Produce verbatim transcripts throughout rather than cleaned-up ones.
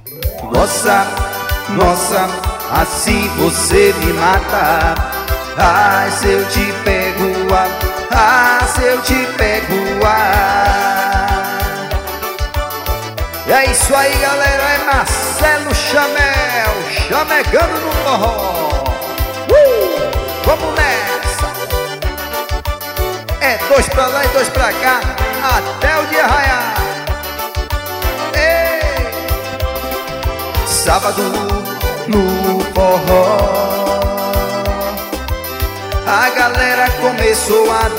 Nossa, nossa, assim você me mata. Ai, se eu te pego, ah, ah, se eu te pego, ah. É isso aí, galera, é Marcelo Chamel, chamegando no forró. uh! Vamos nessa. É dois pra lá e dois pra cá, até o dia raiar. Ei! Sábado no forró, a galera começou a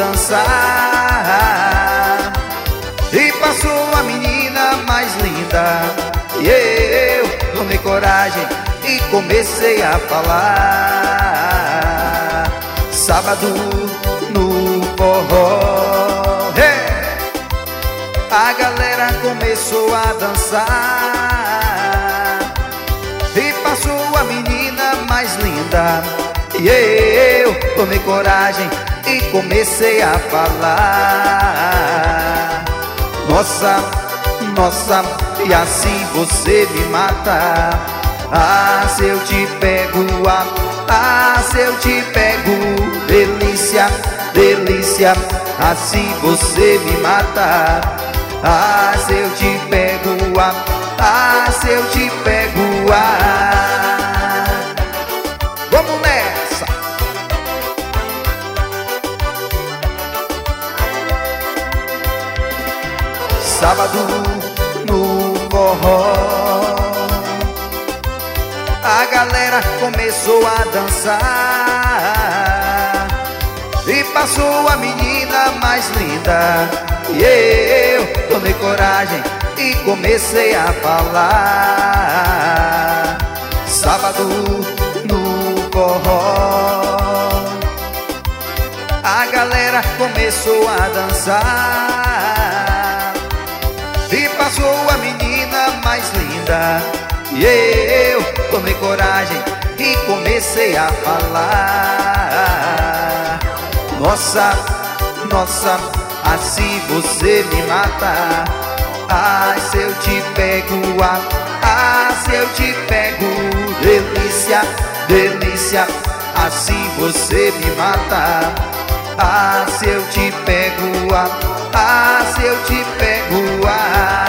dançar e passou a menina mais linda. E eu tomei coragem e comecei a falar. Sábado no forró, hey! A galera começou a dançar e passou a menina mais linda. E eu tomei coragem e comecei a falar. Nossa, nossa, e assim você me mata. Ah, se eu te pego, ah, ah, se eu te pego. Delícia, delícia, assim você me mata. Ah, se eu te pego, ah, ah, se eu te pego, ah. Vamos nessa. Sábado no forró, a galera começou a dançar e passou a menina mais linda. E eu tomei coragem e comecei a falar. Sábado no forró, a galera começou a dançar e passou a menina mais linda. E eu tomei coragem e comecei a falar. Nossa, nossa, assim você me mata. Ah, se eu te pego, ah, ah, se eu te pego. Delícia, delícia, assim você me mata. Ah, se eu te pego, ah, ah, se eu te pego, ah.